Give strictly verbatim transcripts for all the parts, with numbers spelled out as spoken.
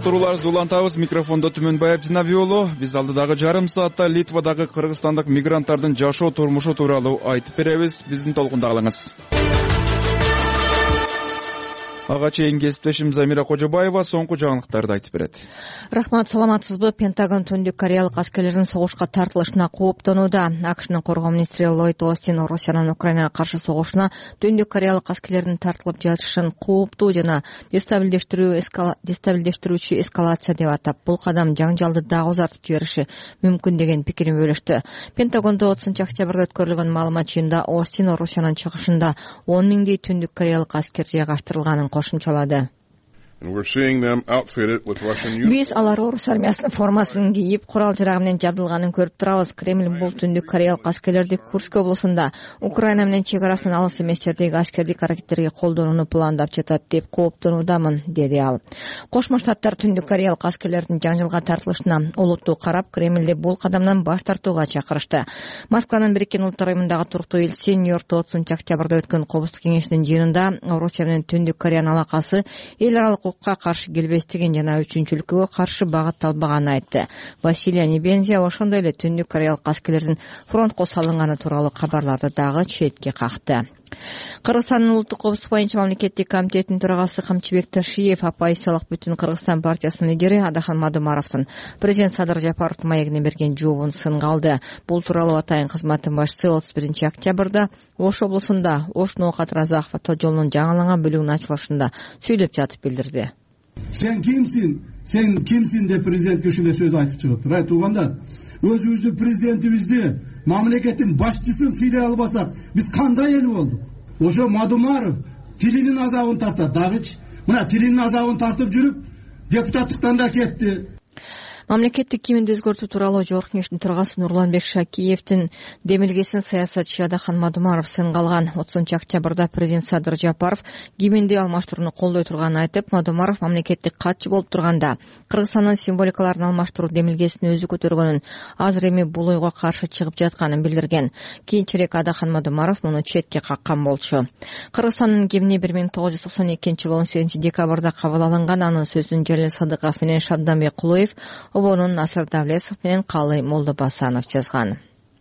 уктурууларыбызды улантабыз. Микрофондо Түмөнбаев Жинабек уулу. Биз алдыдагы жарым саатта Литвадагы кыргызстандык мигранттардын жашоо турмушу тууралуу айтып беребиз. Биздин толкунда калыңыз. Ага чейин кесиптешим Замира Кожобаева соңку жаңылыктарды айтып берет. Рахмат, саламатсызбы? Пентагон Түндүк Кореялык аскерлердин согушка тартылышына кооптонууда. АКШнын коргоо министри Ллойд Остин Россиянын Украинага каршы согушуна Түндүк Кореялык аскерлердин тартылып жатышын кооптуу жана дестабилдештирүү эскала... дестабилдештирүүчү эскалация деп атап, бул кадам жаңжалды дагы узартып жибериши мүмкүн деген пикирин бөлүштү. Пентагондо отузунчу октябрда өткөрүлгөн маалымат жыйынында Остин Россиянын чыгышында он миңдей Түндүк Кореялык аскер жайгаштырылганын кошумчалады. Биз алар орус армиясынын формасын кийип, курал-жарак менен жабдылганын көрүп турабыз. Кремль бул Түндүк Кореялык аскерлерди Курск облусунда Украина менен чек арасынан алыс эмес жердеги аскердик аракеттерге колдонууну пландап жатат деп кооптонуудамын, деди ал. Кошмо Штаттар Түндүк Кореялык аскерлердин жаңжылга тартылышына олуттуу карап, Кремльде бул кадамдан баш тартууга чакырышты. Москванын Бириккен Улуттар уюмундагы туруктуу элчиси Нью-Йоркто отузунчу октябрда өткөн Коопсуздук кеңешинин жыйынында Орусия менен Түндүк Кореянын алакасы эл аралык укукка каршы келбестигин жана үчүнчүлүккө каршы багытталбаганын айтты. Василия Небензия ошондой эле Түндүк Кореялык аскерлердин фронтко салынганы тууралуу кабарларды дагы четке какты. Кыргызстандын улуттук коопсуздук боюнча мамлекеттик комитетинин төрагасы Камчыбек Ташиев Оппозициялык Бүтүн Кыргызстан партиясынын лидери Адахан Мадумаровдун президент Садыр Жапаровдун маегине берген жообун сынга алды. Бул тууралуу Атайын кызматтын башчысы отуз биринчи октябрда Ош облусунда Ош Ноокат Разаков ата жолунун жаңыланган бөлүгүнүн ачылышында сүйлөп жатып билдирди. Сен кимсиң? Сен кимсиң деп президентке ушундай сөз айтып чыгыптыр. Ай туугандар, өзүбүздүн президентибизди, мамлекеттин башчысын сыйлай албасак, биз кандай эл болдук? Ошо Мадумаров тилинин азабын тартат дагычы. Мына тилинин азабын тартып жүрүп, депутаттыктан да кетти. Мамлекеттик киминди өзгөртүү тууралуу Жогорку кеңештин төрагасы Нурланбек Шакиевдин демилгесин саясатчы Адахан Мадумаров сынга алган. отузунчу октябрда президент Садыр Жапаров киминди алмаштырууну колдой турганын айтып, Мадумаров мамлекеттик катчы болуп турганда Кыргызстандын символикаларын алмаштыруу демилгесин өзү көтөргөнүн, азыр эми бул ойго каршы чыгып жатканын билдирген. Кийинчерээк Адахан Мадумаров муну четке каккан болчу. Кыргызстандын гимни бир миң тогуз жүз токсон экинчи жылы он сегизинчи декабрда кабыл алынган. Анын сөзүн Жалел Садыков менен Шабданбек Кулуев, Обонун Насыр Давлесов менен Калый Молдобасанов жазган.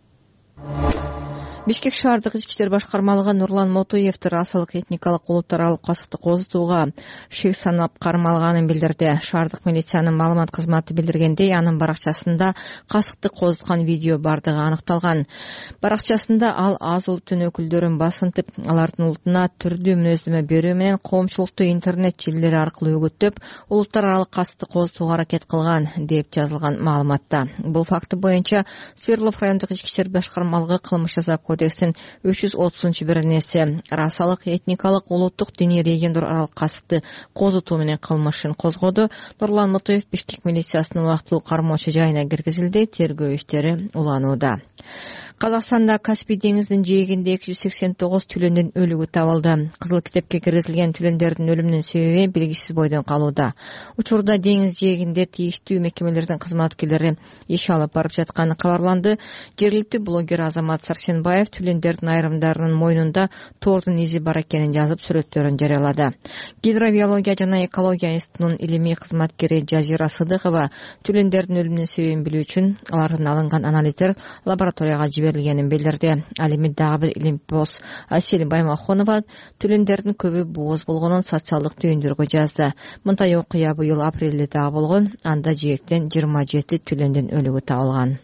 Бишкек шаардык ички иштер башкармалыгы Нурлан Мотуевди расалык этникалык улуттар аралык касыкты козутууга шек санап кармалганын билдирди. Шаардык милициянын маалымат кызматы билдиргендей, анын баракчасында касыкты козуткан видео бардыгы аныкталган. Баракчасында ал аз улуттун өкүлдөрүн басынтып, алардын улутуна түрдүү мүнөздөмө берүү менен коомчулукту интернет желилери аркылуу үгүттөп, улуттар аралык касыкты козутууга аракет кылган деп жазылган маалыматта. Бул факты боюнча Свердлов райондук ички иштер башкармалыгы кылмыш жаза кодекстин үч жүз отузунчу беренеси расалык, этникалык, улуттук, диний региондор аралык касыкты козутуу менен кылмышын козгоду. Нурлан Мотуев Бишкек милициясынын убактылуу кармоочу жайына киргизилди. Тергөө иштери уланууда. Казакстанда Каспий деңизинин жээгинде эки жүз сексен тогуз түлөндүн өлүгү табылды. Кызыл китепке киргизилген түлөндөрдүн өлүмүнүн себеби белгисиз бойдон калууда. Учурда деңиз жээгинде тийиштүү мекемелердин кызматкерлери иш алып барып жатканы кабарланды. Жергиликтүү блогер Азамат Сарсенбаев түлөндөрдүн айрымдарынын мойнунда тордун изи бар экенин жазып, сүрөттөрүн жарыялады. Гидробиология жана экология институтунун илимий кызматкери Жазира Сыдыкова түлөндөрдүн өлүмүнүн себебин билүү үчүн алардын алынган анализдер лабораторияга жиберилгенин билдирди. Ал эми дагы бир илимпоз Асель Баймахонова түлөндөрдүн көбү бооз болгонун социалдык түйүндөргө жазды. Мындай окуя быйыл апрелде дагы болгон. Анда жээктен жыйырма жети түлөндүн өлүгү табылган.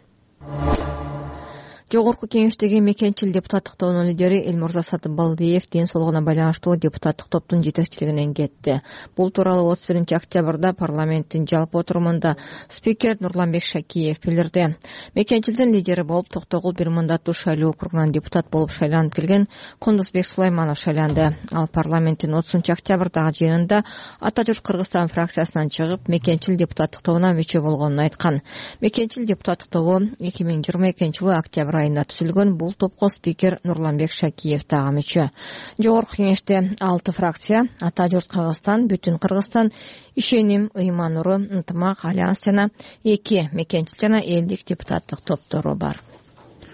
Жогорку кеңештеги мекенчил депутаттык тобунун лидери Элмурза Сатыбалдиев ден соолугуна байланыштуу депутаттык топтун жетекчилигинен кетти. Бул тууралуу отуз биринчи октябрда парламенттин жалпы отурумунда спикер Нурланбек Шакиев билдирди. Мекенчилдин лидери болуп Токтогул бир мандаттуу шайлоо округунан депутат болуп шайланып келген Кундузбек Сулайманов шайланды. Ал парламенттин отузунчу октябрдагы жыйынында Ата журт Кыргызстан фракциясынан чыгып, мекенчил депутаттык тобуна мүчө болгонун айткан. Мекенчил депутаттык тобу эки миң жыйырма экинчи жылы октябрь айында түзүлгөн. Бул топко спикер Нурланбек Шакиев дагы мүчө. Жогорку кеңеште алты фракция: Ата журт Кыргызстан, Бүтүн Кыргызстан, Ишеним, Ыйман Нуру, Ынтымак, Альянс жана эки мекенчил жана элдик депутаттык топтору бар.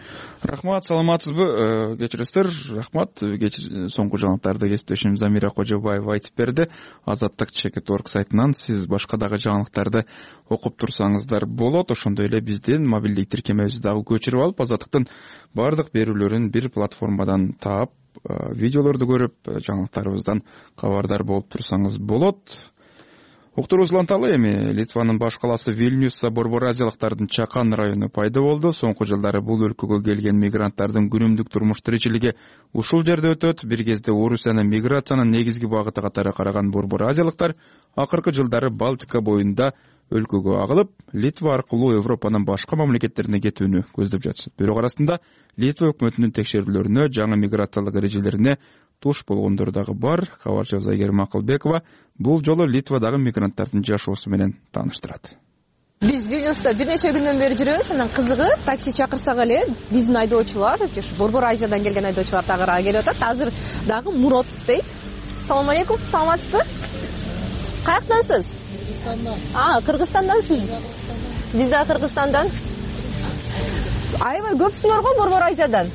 Рахмат, саламатсызбы? Кечиресиздер. Рахмат. Соңку жаңылыктарды кесиптешим Замира Кожобаева айтып берди. Азаттык чекит орг сайтынан сиз башка дагы жаңылыктарды окуп турсаңыздар болот. Ошондой эле биздин мобилдик тиркемебизди дагы көчүрүп алып, Азаттыктын бардык берүүлөрүн бир платформадан таап, видеолорду көрүп, жаңылыктарыбыздан кабардар болуп турсаңыз болот. Уктуруубуз уланталы. Эми Литванын баш калаасы Вильнюсса борбор азиялыктардын Чакан району пайда болду. Соңку жылдары бул өлкөгө келген мигранттардын күнүмдүк турмуш тиричилиги ушул жерде өтөт. Бир кезде Орусиянын миграциянын негизги багыты катары караган борбор азиялыктар акыркы жылдары Балтика боюнда өлкөгө агылып, Литва аркылуу Европанын башка мамлекеттерине кетүүнү көздөп жатышат. Бирок арасында Литва өкмөтүнүн текшерүүлөрүнө, жаңы миграциялык эрежелерине туш болгондор дагы бар. Кабарчыбыз Айгерим Акылбекова бул жолу Литвадагы мигранттардын жашоосу менен тааныштырат. Биз Вильнюста бир нече күндөн бери жүрөбүз. Анан кызыгы такси чакырсак эле биздин айдоочулар, борбор Азиядан келген айдоочулар дагы келип атат. Азыр дагы Мурат дейт. Салам алейкум, саламатсызбы? Каяктансыз? Кыргызстандан. А, Кыргызстандансыз? Биз да Кыргызстандан. Аябай көпсүңөр го борбор Азиядан.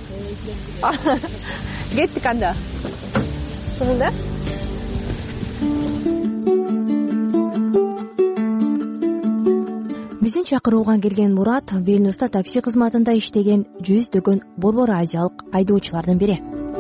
Кеттик анда. Сымында? Биздин чакырууга келген Мурат Вильнюста такси кызматында иштеген жүздөгөн борбор азиялык айдоочулардын бири.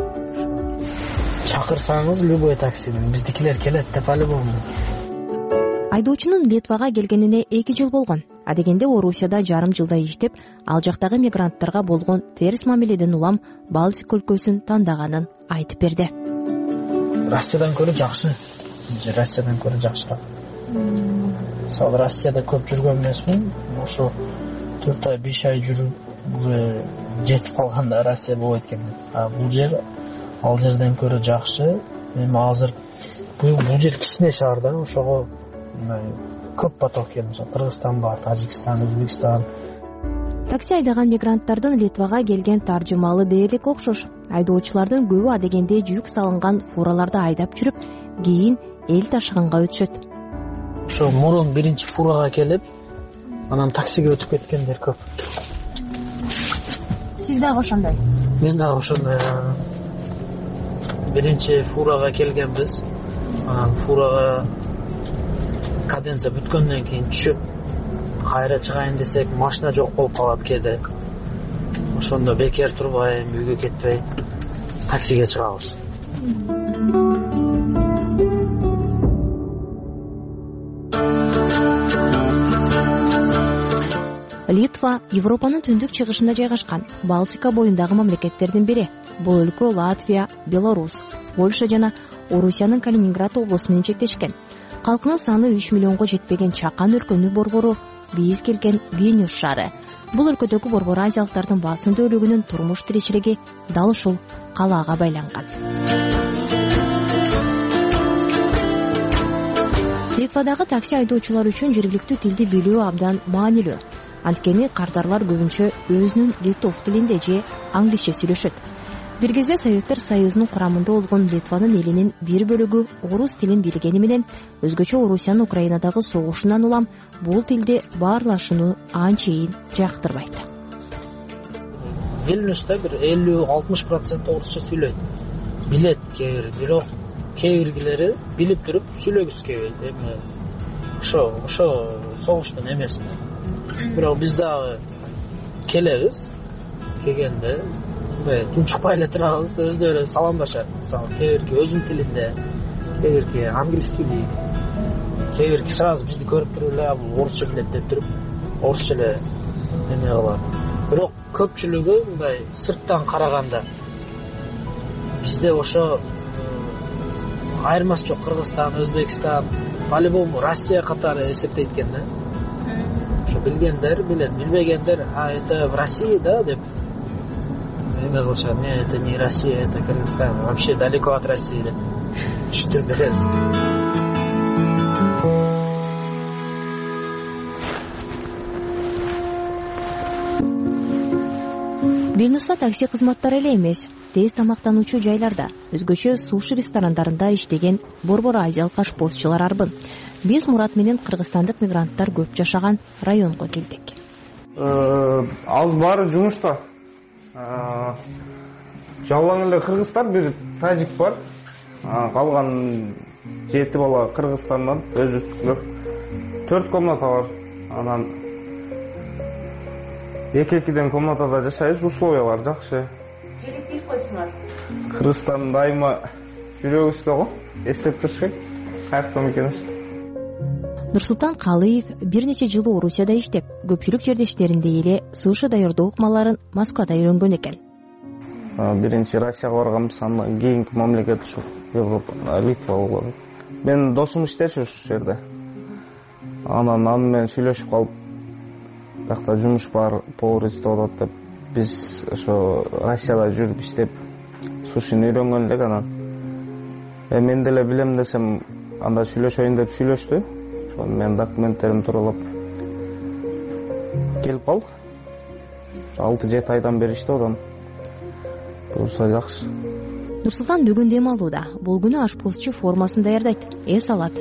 Чакырсаңыз любой таксиден биздикилер келет деп албаймын. Айдоочунун Литвага келгенине эки жыл болгон. Адегенде Орусияда жарым жылда иштеп, ал жактагы мигранттарга болгон терс мамиледен улам Балтика өлкөсүн тандаганын айтып берди. Россиядан көрө жакшы. Россиядан көрө жакшыраак. Мисалы Россияда көп жүргөн эмесмин. Ошо төрт ай, беш ай жүрүп уже жетип калганда Россия болбойт экен. А бул жер ал жерден көрө жакшы. Эми азыр бул жер кичине шаар да, ошого көп поток келет. Кыргызстан бар, Тажикстан, Өзбекстан. Такси айдаган мигранттардын Литвага келген таржымалы дээрлик окшош. Айдоочулардын көбү адегенде жүк салынган фураларды айдап жүрүп, кийин эл ташыганга өтүшөт. Ошо мурун биринчи фурага келип, анан таксиге өтүп кеткендер көп. Сиз дагы ошондой? Мен дагы ошондой. Биринчи фурага келгенбиз. Анан фурага каденция бүткөндөн кийин түшүп, кайра чыгайын десек, машина жок болуп калат кээде. Ошондо бекер турбай, үйгө кетпей, таксиге чыгабыз. Литва Европанын түндүк чыгышында жайгашкан Балтика боюндагы мамлекеттердин бири. Бул өлкө Латвия, Беларусь, Польша жана Орусиянын Калининград облусу менен чектешкен. Калкынын саны үч миллионго жетпеген Чакан өлкөнүн борбору биз келген Вильнюс шаары. Бул өлкөдөгү борбор азиялыктардын басым бөлүгүнүн турмуш тиричилиги дал ушул калаага байланган. Литвадагы такси айдоочулар үчүн жергиликтүү тилди билүү абдан маанилүү. Анткени кардарлар көбүнчө өзүнүн литов тилинде же англисче сүйлөшөт. Бир кезде Советтер Союзунун курамында болгон Литванын элинин бир бөлүгү орус тилин билгени менен өзгөчө Орусиянын Украинадагы согушунан улам бул тилди баарлашууну анчейин жактырбайт. Вильнюста бир элүү алтымыш процент орусча сүйлөйт. Билет кээ бир, бирок кээ биргилери билип туруп сүйлөгүсү келбейт. Эми ошо ошо согуштун эмесин. Бирок биз дагы келебиз. Келгенде мындай тунчукпай эле турабыз, өздөрү саламдашат. Мисалы, кээ бирки өзүнүн тилинде, кээ бирки англиски дейт. Кээ бирки сразу бизди көрүп туруп эле бул орусча билет деп туруп, орусча эле эме кылат. Бирок көпчүлүгү мындай сырттан караганда бизде ошо айырмасы жок. Кыргызстан, Өзбекстан, по-любому Россия катары эсептейт экен да. Ошо билгендер билет, билбегендер, а это в России, да, деп эме кылышат. Не, это не Россия, это Кыргызстан. Вообще далеко от России деп түшүндүрүп беребиз. Вильнюста такси кызматтары эле эмес, тез тамактануучу жайларда, өзгөчө суши ресторандарында иштеген борбор азиялык ашпозчулар арбын. Биз Мурат менен кыргызстандык мигранттар көп жашаган районго келдик. Ал баары жумушта. жалаң эле кыргыздар, бир тажик бар. Калган жети бала Кыргызстандан, өзүбүздүкүлөр. төрт комната бар. Анан эки-экиден комнатада жашайбыз, условиялар жакшы. Желектелип койсуңар. Кыргызстан дайыма жүрөгүбүздө го, эстеп туруш керек. Каяктан экенибиз. Нурсултан Калыев бир нече жыл Орусияда иштеп, көпчүлүк жердештериндей эле суши даярдоо ыкмаларын Москвада үйрөнгөн экен. Биринчи Россияга барганбыз, андан кийинки мамлекет ушу Европа, Литва болду. Мен досум иштечү ушул жерде. Анан аны менен сүйлөшүп калып, бакта жумуш бар, повар издеп атат деп, биз ошо Россияда жүрүп иштеп, сушини үйрөнгөн элек. Анан э мен деле билем десем, анда сүйлөшөйүн деп сүйлөштү. Ошону мен документтерим тууралап келип калдык. алты жети айдан бери иштеп атам. Буюрса жакшы. Нурсултан бүгүн дем алууда. Бул күнү ашпозчу формасын даярдайт, эс алат.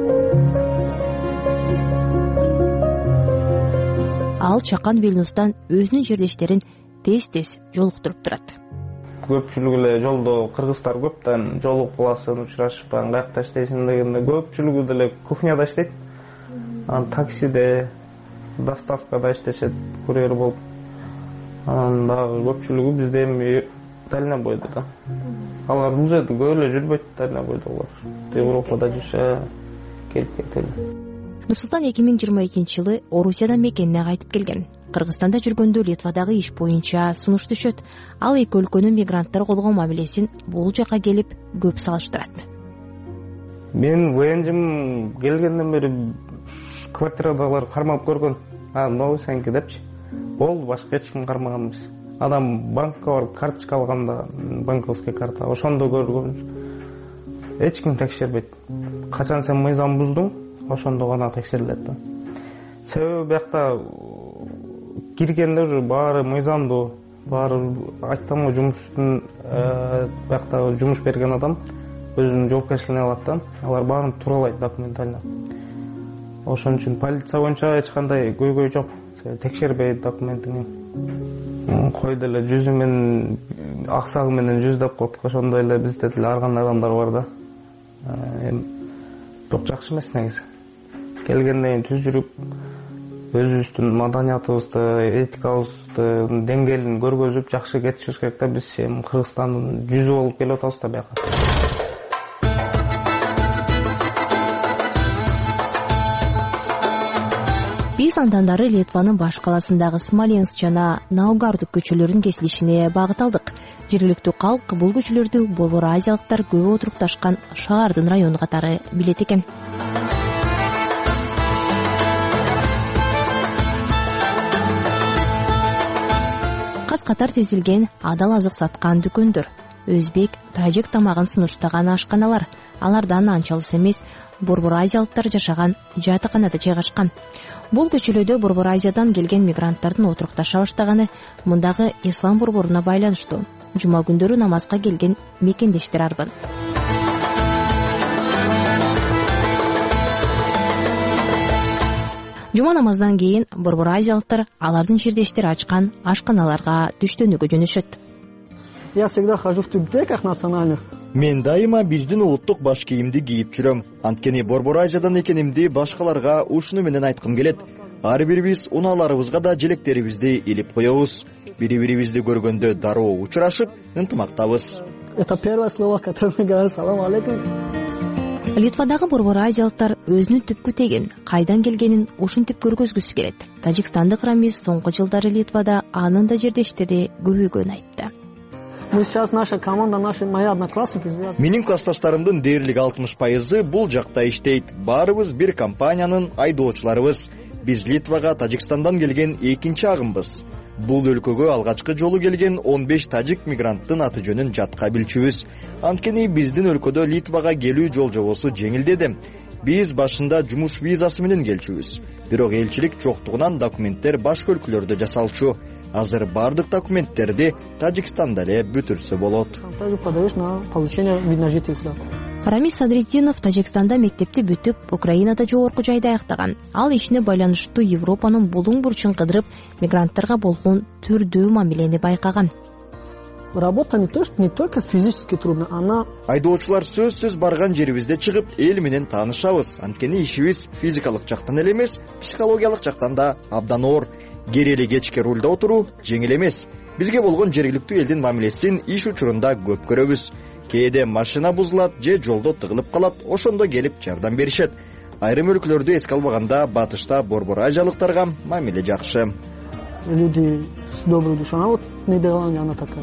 Ал чакан Вильнюстан өзүнүн жердештерин тез-тез жолуктуруп турат. Көпчүлүк эле жолдо кыргыздар көптөн жолугуп каласың, учурашып, каякта иштейсиң дегенде көпчүлүгү деле кухняда иштейт. Анан таксиде, доставкада иштешет, курьер болуп. Анан дагы көпчүлүгү бизде эми дальнобойдо да. Алар бул жерде көп эле жүрбөйт, дальнобойдогулар. Европада жүрүшө келип кетели. Нурсултан эки миң жыйырма экинчи жылы Орусиядан мекенине кайтып келген. Кыргызстанда жүргөндө Литвадагы иш боюнча сунуш түшөт. Ал эки өлкөнүн мигранттар колгоо мамилесин бул жака келип көп салыштырат. Мен военжим келгенден бери квартирадагылар кармап көргөн. А, новый сенки депчи. Болду, башка эч ким кармаган эмес. Адам банкка барып карточка алганда, банковский карта, ошондо көргөн. Эч ким текшербейт. Качан сен мыйзам буздуң, ошондо гана текшерилет да. Себеби бакта киргенде уже баары мыйзамдуу, баары айтам го жумуштун бакта жумуш берген адам өзүнүн жоопкерчилигине алат да. Алар баарын тууралайт документально. Ошон үчүн полиция боюнча эч кандай көйгөй жок. Текшербейт документиңи. Кой деле жүзү менен аксагы менен жүз деп коет. Ошондой эле бизде деле ар кандай адамдар бар да. Эми бирок жакшы эмес негизи. Келгенден кийин түз жүрүп, өзүбүздүн маданиятыбызды, этикабызды, деңгээлин көргөзүп жакшы кетишибиз керек да. Биз эми Кыргызстандын жүзү болуп келип атабыз да бияка. Биз андандары Литванын баш каласындагы Смоленск жана Наугардук көчөлөрүнүн кесилишине багыт алдык. Жергиликтүү калк бул көчөлөрдү Борбор азиялыктар көп отурукташкан шаардын району катары билет экен. Кас катар тизилген адал азык саткан дүкөндөр, өзбек, тажик тамагын сунуштаган ашканалар, алардан анча алыс эмес Борбор азиялыктар жашаган жатаканада жайгашкан. Бул көчөлөдө Борбор Азиядан келген мигранттардын отурукташа баштаганы мындагы ислам борборуна байланыштуу. Жума күндөрү намазга келген мекендештер арбын. Жума намаздан кийин Борбор Азиялыктар алардын жердештери ачкан ашканаларга түштөнүүгө жөнөшөт. Я всегда хожу в тюбтеках национальных. Мен дайыма биздин улуттук баш кийимди кийип жүрөм. Анткени Борбор Азиядан экенимди башкаларга ушуну менен айткым келет. Ар бирибиз унааларыбызга да желектерибизди илип коебуз. Бири-бирибизди көргөндө дароо учурашып, ынтымактабыз. Это первое слово, которое мы говорим: салам алейкум. Литвадагы Борбор Азиялыктар өзүнүн түпкү тегин, кайдан келгенин ушинтип көргөзгүсү келет. Тажикстандык Рамиз соңку жылдары Литвада анын да жердештери көбөйгөнүн айтты. Мы сейчас наша команда, наши мои одноклассники. Менин классташтарымдын дээрлик алтымыш пайызы бул жакта иштейт. Баарыбыз бир компаниянын айдоочуларыбыз. Биз Литвага Тажикстандан келген экинчи агымбыз. Бул өлкөгө алгачкы жолу келген он беш тажик мигранттын аты жөнүн жатка билчүбүз. Анткени биздин өлкөдө Литвага келүү жол жобосу жеңилдеди. Биз башында жумуш визасы менен келчүбүз. Бирок элчилик жоктугунан документтер башка өлкөлөрдө жасалчу. Азыр бардык документтерди Тажикстанда эле бүтүрсө болот. Также подаешь на получение вид на жительство. Рамис Садриддинов Тажикстанда мектепти бүтүп, Украинада жогорку жайда аяктаган. Ал ишине байланыштуу Европанын булуң бурчун кыдырып, мигранттарга болгон түрдүү мамилени байкаган. Работа не то, что не только физически трудно, она... Айдоочулар сөзсүз барган жерибизде чыгып, эл менен таанышабыз. Анткени ишибиз физикалык жактан эле эмес, психологиялык жактан да абдан оор. Керели кечке рулда отуруу жеңил эмес. Бизге болгон жергиликтүү элдин мамилесин иш учурунда көп көрөбүз. Кээде машина бузулат же жолдо тыгылып калат, ошондо келип жардам беришет. Айрым өлкөлөрдү эске албаганда Батышта борбор азиялыктарга мамиле жакшы. Люди с доброй душой, а вот Нидерланды она такая.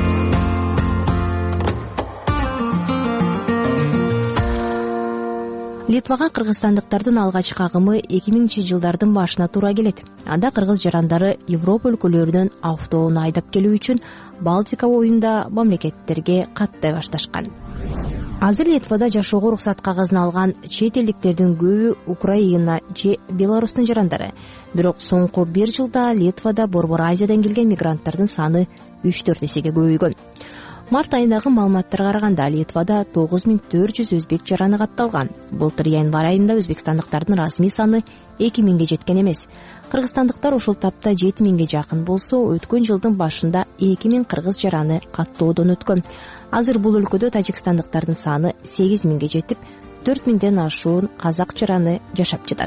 Литвага кыргызстандыктардын алгачкы агымы эки миңинчи жылдардын башына туура келет. Анда кыргыз жарандары Европа өлкөлөрүнөн автоону айдап келүү үчүн Балтика боюнда мамлекеттерге каттай башташкан. Азыр Литвада жашоого уруксат кагазын алган чет элдиктердин көбү Украина же Беларустун жарандары. Бирок соңку бир жылда Литвада Борбор Азиядан келген мигранттардын саны үч төрт эсеге көбөйгөн. Март айындагы маалыматтарга караганда Литвада тогуз миң төрт жүз өзбек жараны катталган. Былтыр январь айында өзбекстандыктардын расмий саны эки миңге жеткен эмес. Кыргызстандыктар ушул тапта жети миңге жакын болсо, өткөн жылдын башында эки миң кыргыз жараны каттоодон өткөн. Азыр бул өлкөдө тажикстандыктардын саны сегиз миңге жетип, төрт миңден ашуун казак жараны жашап жатат.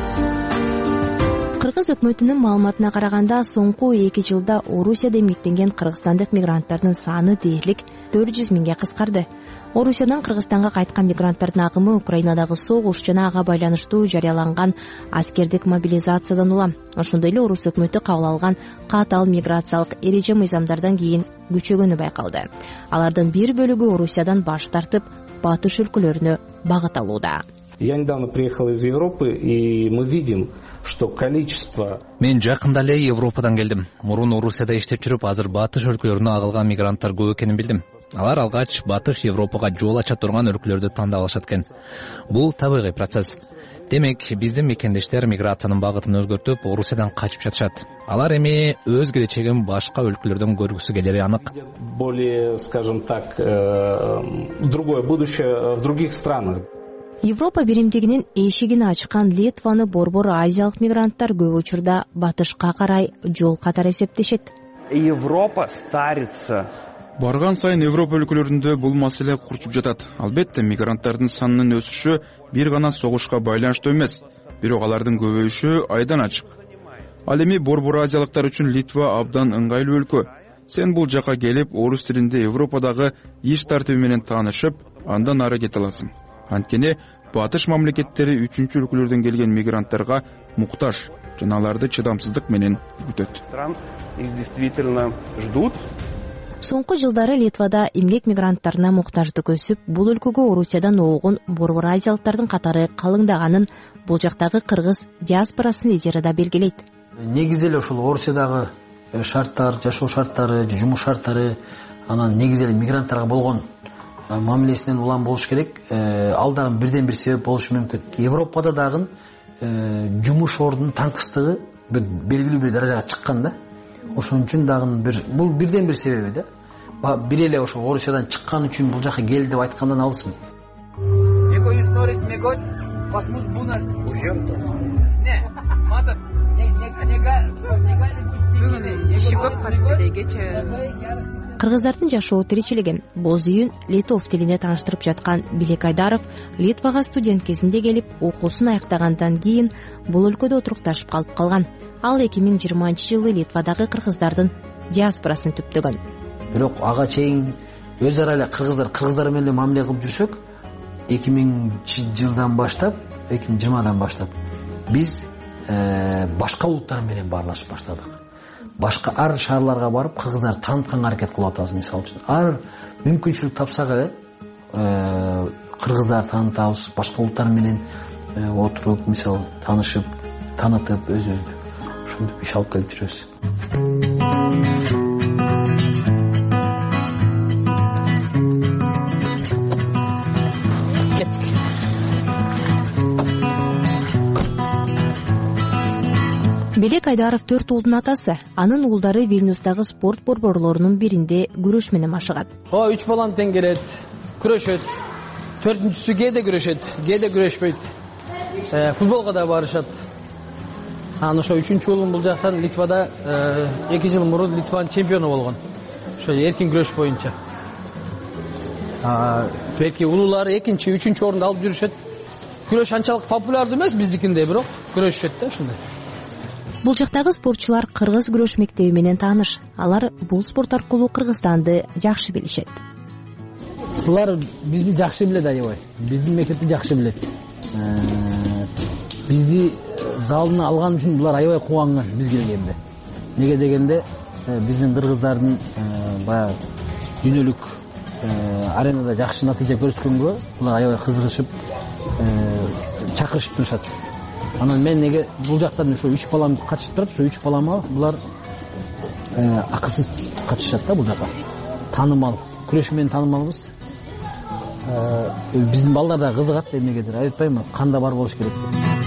Кыргыз өкмөтүнүн маалыматына караганда, соңку эки жылда Орусияда эмгектенген кыргызстандык мигранттардын саны дээрлик төрт жүз миңге кыскарды. Орусиядан Кыргызстанга кайткан мигранттардын агымы Украинадагы согуш жана ага байланыштуу жарыяланган аскердик мобилизациядан улам. Ошондой эле Орус өкмөтү кабыл алган катаал миграциялык эреже мыйзамдардан кийин күчөгөнү байкалды. Алардын бир бөлүгү Орусиядан баш тартып, батыш өлкөлөрүнө багыт алууда. Я недавно приехал из Европы, и мы видим, что количество... Мен жакында эле Европадан келдим. Мурун Орусияда иштеп жүрүп, азыр батыш өлкөлөрүнө агылган мигранттар көп экенин билдим. Алар алгач батыш Европага жол ача турган өлкөлөрдү тандап алышат экен. Бул табигый процесс. Демек, биздин мекендештер миграциянын багытын өзгөртүп, Орусиядан качып жатышат. Алар эми өз келечегин башка өлкөлөрдөн көргүсү келери анык. Более, скажем так, другое будущее в других странах. Европа биримдигинин эшигин ачкан Литваны борбор азиялык мигранттар көп учурда батышка карай жол катары эсептешет. Европа старится. Барган сайын Европа өлкөлөрүндө бул маселе курчуп жатат. Албетте, мигранттардын санынын өсүшү бир гана согушка байланыштуу эмес, бирок алардын көбөйүшү айдан ачык. Ал эми борбор азиялыктар үчүн Литва абдан ыңгайлуу өлкө. Сен бул жака келип, орус тилинде Европадагы иш тартиби менен таанышып, андан ары кете аласың. Анткени батыш мамлекеттери үчүнчү өлкөлөрдөн келген мигранттарга муктаж жана аларды чыдамсыздык менен күтөт. Соңку жылдары Литвада эмгек мигранттарына муктаждык өсүп, бул өлкөгө Орусиядан оогун борбор азиялыктардын катары калыңдаганын бул жактагы кыргыз диаспорасынын лидери да белгилейт. Негизи эле ушул Орусиядагы шарттар, жашоо шарттары, жумуш шарттары, анан негизи эле мигранттарга болгон мамилесинен улам болуш керек. Ал дагы бирден бир себеп болушу мүмкүн. Европада дагы жумуш ордунун таңкыстыгы бир белгилүү бир даражага чыккан да. Ошон үчүн дагы бир бул бирден бир себеби да. Бир эле ошо Орусиядан чыккан үчүн бул жака кел деп айткандан алысмын. Кыргыздардын жашоо тиричилигин боз үйүн литов тилинде тааныштырып жаткан Билек Айдаров Литвага студент кезинде келип, окуусун аяктагандан кийин бул өлкөдө отурукташып калып калган. Ал эки миң жыйырманчы жылы Литвадагы кыргыздардын диаспорасын түптөгөн. Бирок ага чейин өз ара эле кыргыздар кыргыздар менен мамиле кылып жүрсөк, эки миңинчи жылдан баштап, эки миң жыйырмадан баштап биз башка улуттар менен баарлашып баштадык. Башка ар шаарларга барып кыргыздар таанытканга аракет кылып атабыз. Мисалы үчүн, ар мүмкүнчүлүк тапсак эле кыргыздар таанытабыз, башка улуттар менен отуруп, мисалы, таанышып, таанытып, өзүбүздү ошондой иш алып келип жүрөбүз. Билек Айдаров төрт уулдун атасы. Анын уулдары Вильнюстагы спорт борборлорунун биринде күрөш менен машыгат. О, үч балам тең келет, күрөшөт. төртүнчүсү кээде күрөшөт, кээде күрөшпөйт. Футболго да барышат. Анан ошо үчүнчү уулум бул жактан Литвада эки жыл мурун Литванын чемпиону болгон. Ошо эркин күрөш боюнча. Эки улуулары экинчи, үчүнчү орунду алып жүрүшөт. Күрөш анчалык популярдуу эмес биздикинде, бирок күрөшүшөт да ушундай. Бул жактагы спортчулар кыргыз күрөш мектеби менен тааныш. Алар бул спорт аркылуу Кыргызстанды жакшы билишет. Булар бизди жакшы билет аябай. Биздин мектепти жакшы билет. Бизди залына алган үчүн булар аябай кубанган биз келгенде. Неге дегенде биздин кыргыздардын баягы дүйнөлүк аренада жакшы натыйжа көрсөткөнгө булар аябай кызыгышып чакырышып турушат. Анан мен неге бул жактан ошо үч балам катышып турат, ошо үч балама булар акысыз катышат да бул жака. Таанымал, күрөш менен таанымалбыз. Биздин балдар да кызыгат эмнегедир, айтпаймынбы, канда бар болуш керек.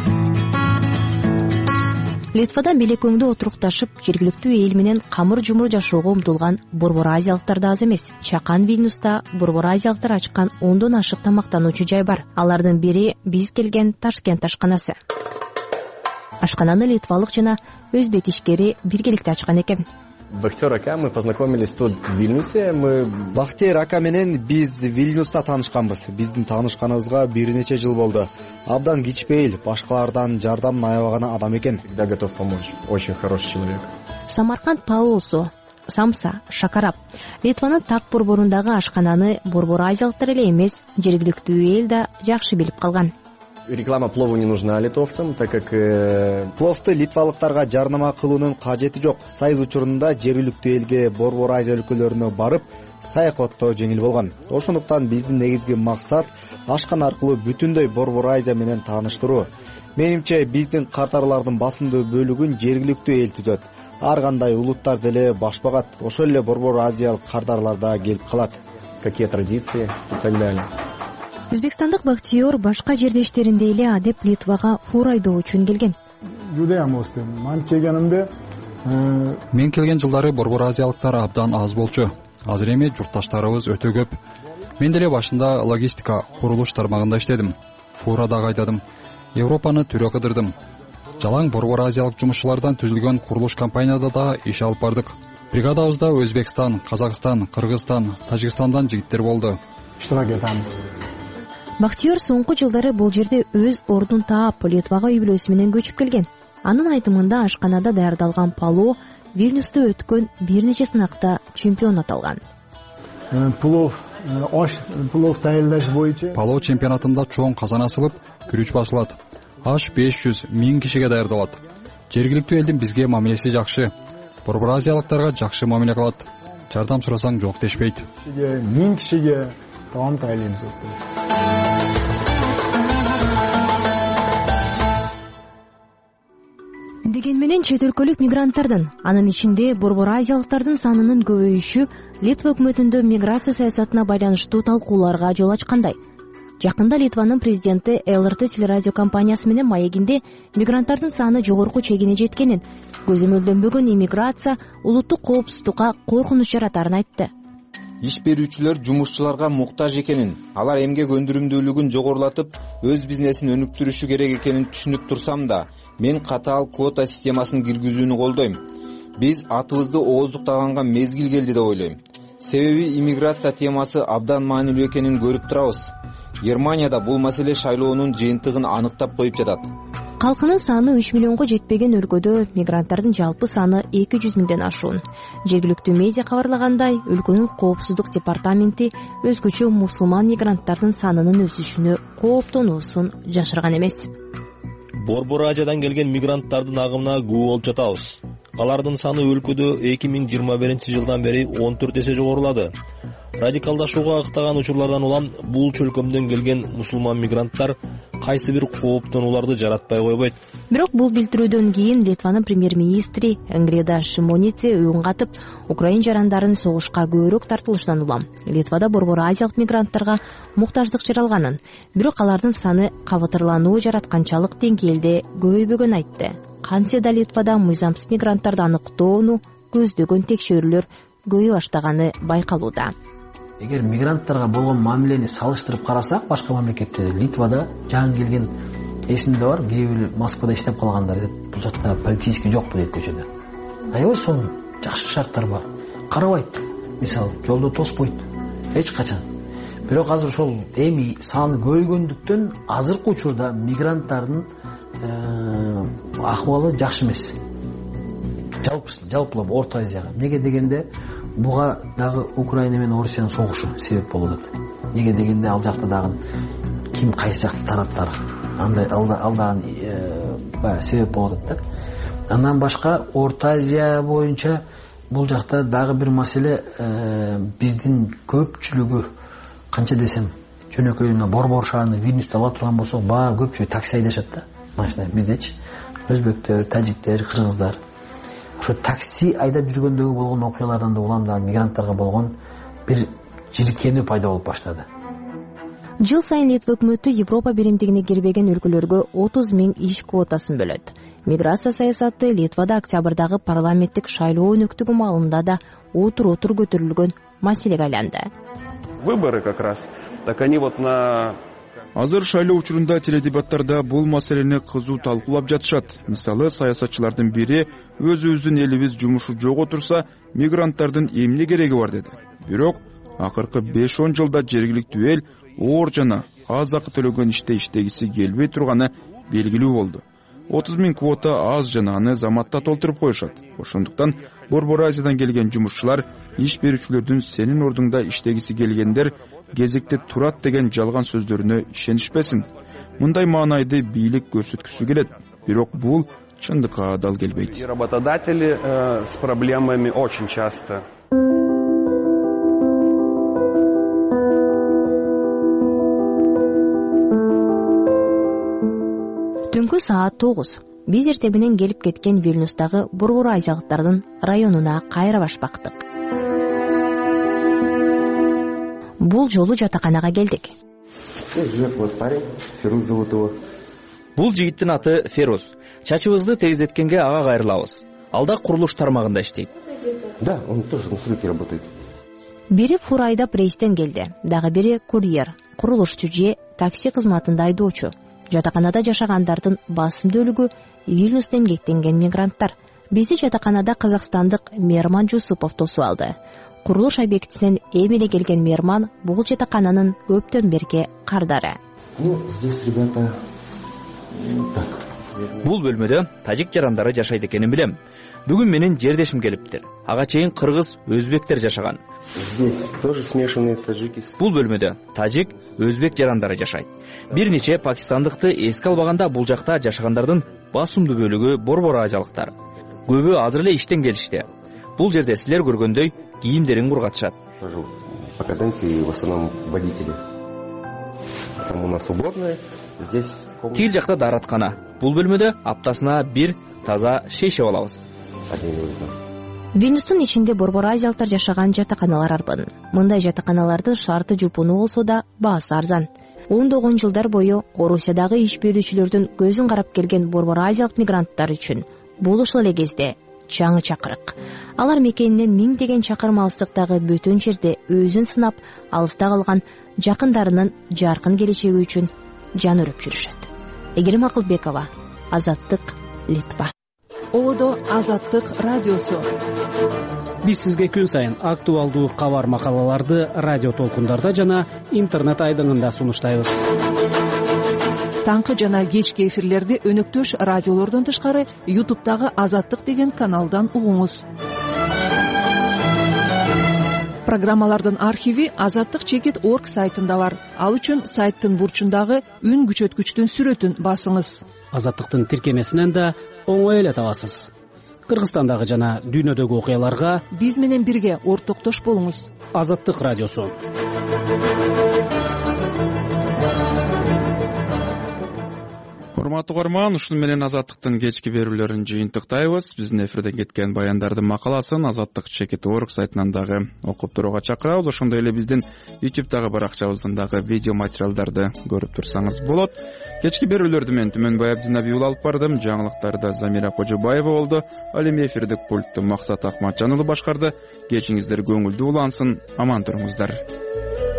Литвада белекөңдө отурукташып, жергиликтүү эл менен камыр-жумур жашоого умтулган борбор азиялыктар да аз эмес. Чакан Вильнюста борбор азиялыктар ачкан ондон ашык тамактануучу жай бар. Алардын бири биз келген Ташкент ашканасы. Ашкананы литвалык жана өзбек ишкери биргеликте ачкан экен. Бахтиер ака, мы познакомились тут в Вильнюсе. Мы Бахтиер ака менен биз Вильнюста таанышканбыз. Биздин таанышканыбызга бир нече жыл болду. Абдан кичпейил, башкалардан жардамын аябаган адам экен. Всегда готов помочь. Очень хороший человек. Самарканд Паулсу, Самса, Шакарап. Литванын так борборундагы ашкананы борбор азиялыктар эле эмес, жергиликтүү эл да жакшы билип калган. Реклама плову не нужна литовцам, так как пловду литвалыктарга жарнама кылуунун кажети жок. Сайыз учурунда жергиликтүү элге борбор Азия өлкөлөрүнө барып, саякаттоо жеңил болгон. Ошондуктан биздин негизги максат ашкан аркылуу бүтүндөй борбор Азия менен тааныштыруу. Менимче биздин картарлардын басымдуу бөлүгүн жергиликтүү эл түзөт. Ар кандай улуттар деле башпагат, ошол эле борбор азиялык кардарлар да келип калат. Какие традиции и так далее. Өзбекстандык Бахтиер башка жердештериндей эле адеп Литвага фур айдоо үчүн келген. Мен келген жылдары борбор азиялыктар абдан аз болчу. Азыр эми журтташтарыбыз өтө көп. Мен деле башында логистика, курулуш тармагында иштедим. Фурада кайдадым. Европаны түрө кыдырдым. Жалаң борбор азиялык жумушчулардан түзүлгөн курулуш компанияда да иш алып бардык. Бригадабызда Өзбекстан, Казакстан, Кыргызстан, Тажикстандан жигиттер болду. Бахтиер соңку жылдары бул жерде өз ордун таап, Литвага үй бүлөсү менен көчүп келген. Анын айтымында ашканада даярдалган палоо Вильнюста өткөн бир нече сынакта чемпион аталган. Плов, аш, плов даярдаш боюнча палоо чемпионатында чоң казан асылып, күрүч басылат. Аш беш жүз миң кишиге даярдалат. Жергиликтүү элдин бизге мамилеси жакшы. Борбор азиялыктарга жакшы мамиле кылат. Жардам сурасаң жок дешпейт. миң кишиге таам тайлайбыз. Деген менен чет өлкөлүк мигранттардын, анын ичинде борбор азиялыктардын санынын көбөйүшү Литва өкмөтүндө миграция саясатына байланыштуу талкууларга жол ачкандай. Жакында Литванын президенти эл эр тэ телерадио компаниясы менен маегинде мигранттардын саны жогорку чегине жеткенин, көзөмөлдөнбөгөн иммиграция улуттук коопсуздукка коркунуч жаратарын айтты. Иш берүүчүлөр жумушчуларга муктаж экенин, алар эмгек өндүрүмдүүлүгүн жогорулатып, өз бизнесин өнүктүрүшү керек экенин түшүнүп турсам да, мен катаал квота системасын киргизүүнү колдойм. Биз атыбызды ооздуктаганга мезгил келди деп ойлойм. Себеби иммиграция темасы абдан маанилүү экенин көрүп турабыз. Германияда бул маселе шайлоонун жыйынтыгын аныктап коюп жатат. Калкынын саны үч миллионго жетпеген өлкөдө мигранттардын жалпы саны эки жүз миңден ашуун. Жергиликтүү медиа кабарлагандай, өлкөнүн коопсуздук департаменти өзгөчө мусулман мигранттардын санынын өсүшүнө кооптонуусун жашырган эмес. Борбор Азиядан келген мигранттардын агымына күбө болуп жатабыз. Алардын саны өлкөдө эки миң жыйырма биринчи жылдан бери он төрт эсе жогорулады. Радикалдашууга ыктаган учурлардан улам бул чөлкөмдөн келген мусулман мигранттар кайсы бир кооптонууларды жаратпай койбойт. Бирок бул билдирүүдөн кийин Литванын премьер-министри Ингрида Шимонице үн катып, Украин жарандарын согушка көбүрөөк тартылышынан улам Литвада борбор азиялык мигранттарга муктаждык жаралганын, бирок алардын саны кабатырлануу жаратканчалык деңгээлде көбөйбөгөнүн айтты. Кантсе да Литвада мыйзамсыз мигранттарды аныктоону көздөгөн текшерүүлөр көбөйө баштаганы байкалууда. эгер мигранттарга болгон мамилени салыштырып карасак башка мамлекеттерде, Литвада жаңы келген эсимде бар, кээ бир Москвада иштеп калгандар айтат, бул жакта полицейский жокпу дейт көчөдө. Аябай сонун жакшы шарттар бар. Карабайт, мисалы, жолдо тоспойт эч качан. Бирок азыр ошол эми саны көбөйгөндүктөн азыркы учурда мигранттардын акыбалы жакшы эмес. Жалпылап Орто Азияга. Неге дегенде буга дагы Украина менен Орусиянын согушу себеп болуп атат. Неге дегенде ал жакта дагы ким кайсы жакты тараптар андай алдаган себеп болуп атат да. Андан башка Орто Азия боюнча бул жакта дагы бир маселе, биздин көпчүлүгү канча десем жөнөкөй Борбор шаарында Вильнюста ала турган болсо, баа көпчүлүгү такси айдашат да. Машина биздечи өзбектер, тажиктер, кыргыздар. Ошо такси айдап жүргөндөгү болгон окуялардан да улам да мигранттарга болгон бир жиркенүү пайда болуп баштады. Жыл сайын Литва өкмөтү Европа биримдигине кирбеген өлкөлөргө отуз миң иш квотасын бөлөт. Миграция саясаты Литвада октябрдагы парламенттик шайлоо өнөктүгү маалында да отур-отур көтөрүлгөн маселеге айланды. Выборы как раз, так они вот на Азыр шайлоо учурунда теледебаттарда бул маселени кызуу талкуулап жатышат. Мисалы, саясатчылардын бири өзүбүздүн элибиз жумушу жок отурса, мигранттардын эмне кереги бар деди. Бирок акыркы беш он жылда жергиликтүү эл оор жана аз акы төлөгөн иште иштегиси келбей турганы белгилүү болду. отуз миң квота аз жана аны заматта толтуруп коюшат. Ошондуктан Борбор Азиядан келген жумушчулар иш берүүчүлөрдүн сенин ордуңда иштегиси келгендер кезекте турат деген жалган сөздөрүнө ишенишпесин. Мындай маанайды бийлик көрсөткүсү келет, бирок бул чындыкка дал келбейт. Работодатели с проблемами очень часто. Түнкү саат тогуз. Биз эртең менен келип кеткен Вильнюстагы Борбор Азиялыктардын районуна кайра башпактык. Бул жолу жатаканага келдик. Бул жигиттин аты Феруз. Чачыбызды тегизеткенге ага кайрылабыз. Алда курулуш тармагында иштейт. Да, он тоже на стройке работает. Бири фура айдап рейстен келди, дагы бири курьер, курулушчу же такси кызматында айдоочу. Жатаканада жашагандардын басымдуулугу Вильнюста эмгектенген мигранттар. Бизи жатаканада казакстандык Мерман Жусупов тосуп алды. Курулуш объектисинен эми эле келген Мерман бул жатакананын көптөн берки кардары. Ну, здесь ребята так. Бул бөлмөдө тажик жарандары жашайт экенин билем. Бүгүн менин жердешим келиптир. Ага чейин кыргыз, өзбектер жашаган. Здесь тоже смешанные таджики. Бул бөлмөдө тажик, өзбек жарандары жашайт. Бир нече пакистандыкты эске албаганда бул жакта жашагандардын басымдуу бөлүгү Борбор Азиялыктар. Көбү азыр эле иштен келишти. Бул жерде силер көргөндөй кийимдерин кургатышат. По каденции в основном водители. Там у нас уборная, здесь Тил жакта даараткана. Бул бөлмөдө аптасына бир таза шейшеп алабыз. Вильнюстун ичинде Борбор Азиялыктар жашаган жатаканалар арбын. Мындай жатаканалардын шарты жупуну болсо да баасы арзан. ондогон жылдар бою Орусиядагы иш берүүчүлөрдүн көзүн карап келген Борбор Азиялык мигранттар үчүн бул ушул эле кезде жаңы чакырык. Алар мекенинен миңдеген чакырым алыстыктагы бөтөн жерде өзүн сынап, алыста калган жакындарынын жаркын келечеги үчүн жан өрөп жүрүшөт. Эгерим Акылбекова, Азаттык, Литва. Одо Азаттык радиосу. Биз сизге күн сайын актуалдуу кабар макалаларды радио толкундарда жана интернет айдыңында сунуштайбыз. Таңкы жана кечки эфирлерди өнөктөш радиолордон тышкары ютубтагы Азаттык деген каналдан угуңуз. Программалардын архиви азаттык чекит точка орг сайтында бар. Ал үчүн сайттын бурчундагы үн күчөткүчтүн сүрөтүн басыңыз. Азаттыктын тиркемесинен да оңой эле табасыз. Кыргызстандагы жана дүйнөдөгү окуяларга биз менен бирге ортоктош болуңуз. Азаттык радиосу. урматтуу угарман, ушуну менен Азаттыктын кечки берүүлөрүн жыйынтыктайбыз. Биздин эфирден кеткен баяндардын макаласын азаттык чекит точка орг сайтынан дагы окуп турууга чакырабыз. Ошондой эле биздин YouTube-дагы баракчабыздан дагы видео материалдарды көрүп турсаңыз болот. Кечки берүүлөрдү мен Түмөнбай Абдинаби уулу алып бардым. Жаңылыктарды Замира Кожобаева болду. Ал эми эфирдик пультту Максат Акматжан уулу башкарды. Кечиңиздер көңүлдүү улансын. Аман туруңуздар.